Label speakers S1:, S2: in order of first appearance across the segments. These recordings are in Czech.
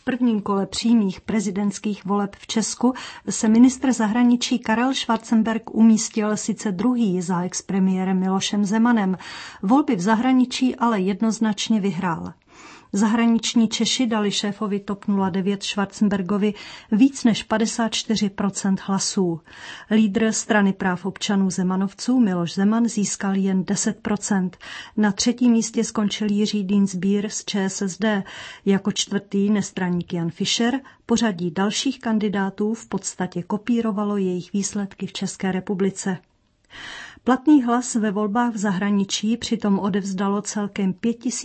S1: V prvním kole přímých prezidentských voleb v Česku se ministr zahraničí Karel Schwarzenberg umístil sice druhý za expremiérem Milošem Zemanem. Volby v zahraničí ale jednoznačně vyhrál. Zahraniční Češi dali šéfovi TOP 09 Schwarzenbergovi víc než 54% hlasů. Lídr strany práv občanů Zemanovců Miloš Zeman získal jen 10%. Na třetím místě skončil Jiří Dienstbier z ČSSD. Jako čtvrtý nestraník Jan Fischer. Pořadí dalších kandidátů v podstatě kopírovalo jejich výsledky v České republice. Platný hlas ve volbách v zahraničí přitom odevzdalo celkem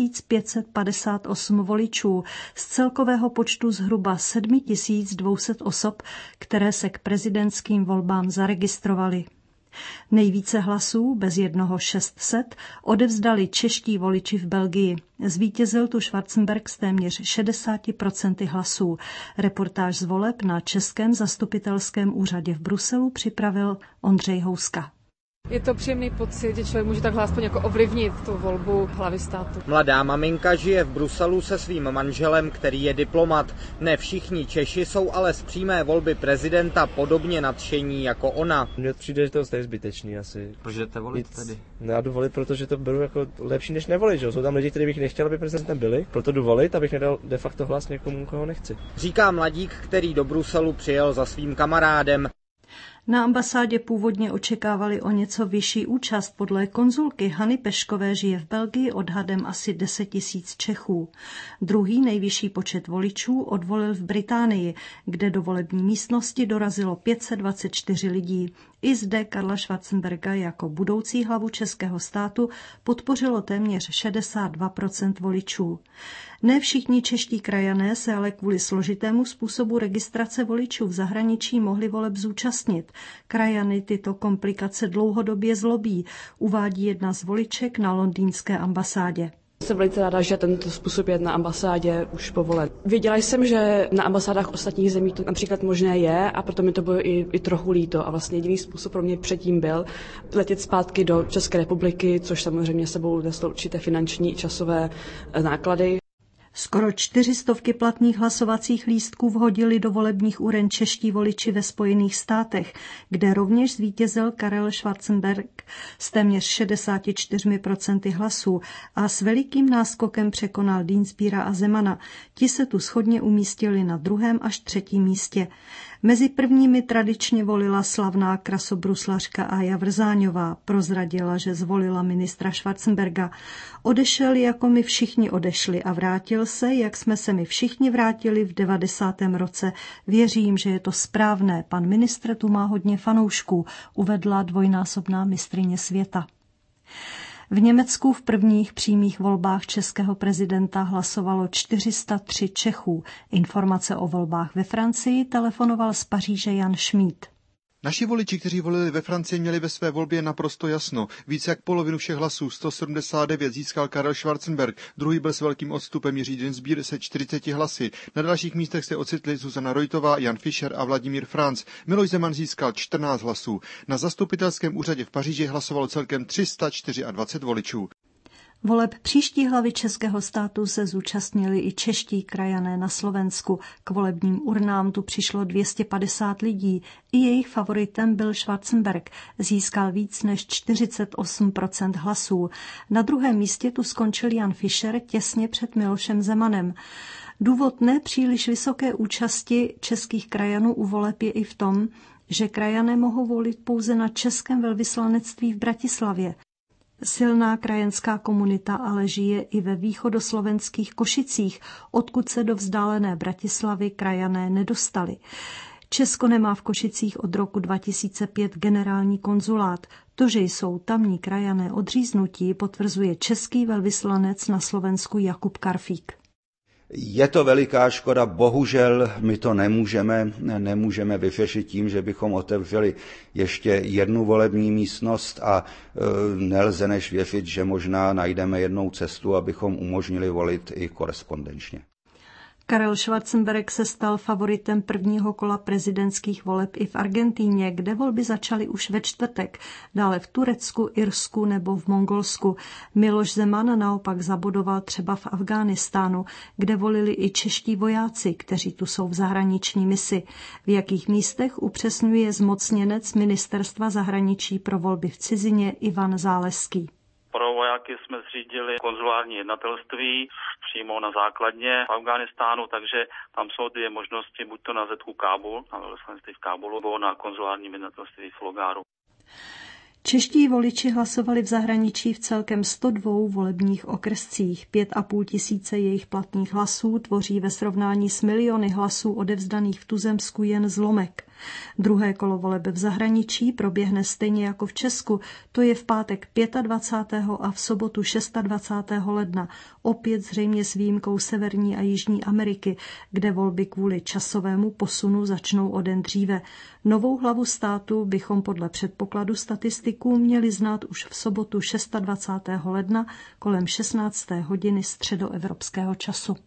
S1: 5558 voličů z celkového počtu zhruba 7200 osob, které se k prezidentským volbám zaregistrovaly. Nejvíce hlasů, bez jednoho 600, odevzdali čeští voliči v Belgii. Zvítězil tu Schwarzenberg s téměř 60% hlasů. Reportáž z voleb na Českém zastupitelském úřadě v Bruselu připravil Ondřej Houska.
S2: Je to příjemný pocit, že člověk může takhle aspoň jako ovlivnit tu volbu hlavy státu.
S3: Mladá maminka žije v Bruselu se svým manželem, který je diplomat. Ne všichni Češi jsou ale z přímé volby prezidenta podobně nadšení jako ona.
S4: Mně přijde, že to je zbytečný asi.
S3: Proč jdete volit tedy?
S4: Já jdu volit, protože to beru jako lepší než nevolit. Že? Jsou tam lidi, kteří bych nechtěl, aby prezidentem byli. Proto jdu volit, abych nedal de facto hlas někomu, koho nechci.
S3: Říká mladík, který do Bruselu přijel za svým kamarádem.
S1: Na ambasádě původně očekávali o něco vyšší účast. Podle konzulky Hany Peškové žije v Belgii odhadem asi 10 000 Čechů. Druhý nejvyšší počet voličů odvolil v Británii, kde do volební místnosti dorazilo 524 lidí. I zde Karla Schwarzenberga jako budoucí hlavu českého státu podpořilo téměř 62% voličů. Ne všichni čeští krajané se ale kvůli složitému způsobu registrace voličů v zahraničí mohli voleb zúčastnit. Krajany tyto komplikace dlouhodobě zlobí, uvádí jedna z voliček na londýnské ambasádě.
S5: Jsem velice ráda, že tento způsob je na ambasádě už povolen. Věděla jsem, že na ambasádách ostatních zemí to například možné je a proto mi to bylo i trochu líto. A vlastně jediný způsob pro mě předtím byl letět zpátky do České republiky, což samozřejmě sebou neslo určité finanční i časové náklady.
S1: Skoro 400 platných hlasovacích lístků vhodili do volebních uren čeští voliči ve Spojených státech, kde rovněž zvítězil Karel Schwarzenberg s téměř 64% hlasů a s velikým náskokem překonal Dienstbiera a Zemana. Ti se tu shodně umístili na druhém až třetím místě. Mezi prvními tradičně volila slavná krasobruslařka Aja Vrzáňová. Prozradila, že zvolila ministra Schwarzenberga. Odešel, jako my všichni odešli a vrátil se, jak jsme se my všichni vrátili v 90. roce. Věřím, že je to správné. Pan ministr tu má hodně fanoušků, uvedla dvojnásobná mistryně světa. V Německu v prvních přímých volbách českého prezidenta hlasovalo 403 Čechů. Informace o volbách ve Francii telefonoval z Paříže Jan Šmíd.
S6: Naši voliči, kteří volili ve Francii, měli ve své volbě naprosto jasno. Více jak polovinu všech hlasů, 179, získal Karel Schwarzenberg, druhý byl s velkým odstupem Jiří Dienstbier se 40 hlasy. Na dalších místech se ocitli Zuzana Rojtová, Jan Fischer a Vladimír Franc. Miloš Zeman získal 14 hlasů. Na zastupitelském úřadě v Paříži hlasovalo celkem 324 voličů.
S1: Voleb příští hlavy českého státu se zúčastnili i čeští krajané na Slovensku. K volebním urnám tu přišlo 250 lidí. I jejich favoritem byl Schwarzenberg. Získal víc než 48% hlasů. Na druhém místě tu skončil Jan Fischer těsně před Milošem Zemanem. Důvod nepříliš vysoké účasti českých krajanů u voleb je i v tom, že krajané mohou volit pouze na českém velvyslanectví v Bratislavě. Silná krajenská komunita ale žije i ve východoslovenských Košicích, odkud se do vzdálené Bratislavy krajané nedostali. Česko nemá v Košicích od roku 2005 generální konzulát. To, že jsou tamní krajané odříznutí, potvrzuje český velvyslanec na Slovensku Jakub Karfík.
S7: Je to veliká škoda, bohužel my to nemůžeme vyřešit tím, že bychom otevřeli ještě jednu volební místnost a nelze než věřit, že možná najdeme jednou cestu, abychom umožnili volit i korespondenčně.
S1: Karel Schwarzenberg se stal favoritem prvního kola prezidentských voleb i v Argentíně, kde volby začaly už ve čtvrtek, dále v Turecku, Irsku nebo v Mongolsku. Miloš Zeman naopak zabodoval třeba v Afghánistánu, kde volili i čeští vojáci, kteří tu jsou v zahraniční misi. V jakých místech upřesňuje zmocněnec Ministerstva zahraničí pro volby v cizině Ivan Záleský.
S8: Pro vojáky jsme zřídili konzulární jednatelství přímo na základně v Afghánistánu, takže tam jsou dvě možnosti, buď to na ZK Kábul, na velvyslanectví v Kábulu, nebo na konzulárním jednatelství v Logáru.
S1: Čeští voliči hlasovali v zahraničí v celkem 102 volebních okrscích. 5,5 tisíce jejich platných hlasů tvoří ve srovnání s miliony hlasů odevzdaných v tuzemsku jen zlomek. Druhé kolo voleb v zahraničí proběhne stejně jako v Česku, to je v pátek 25. a v sobotu 26. ledna, opět zřejmě s výjimkou Severní a Jižní Ameriky, kde volby kvůli časovému posunu začnou o den dříve. Novou hlavu státu bychom podle předpokladu statistiků měli znát už v sobotu 26. ledna kolem 16. hodiny středoevropského času.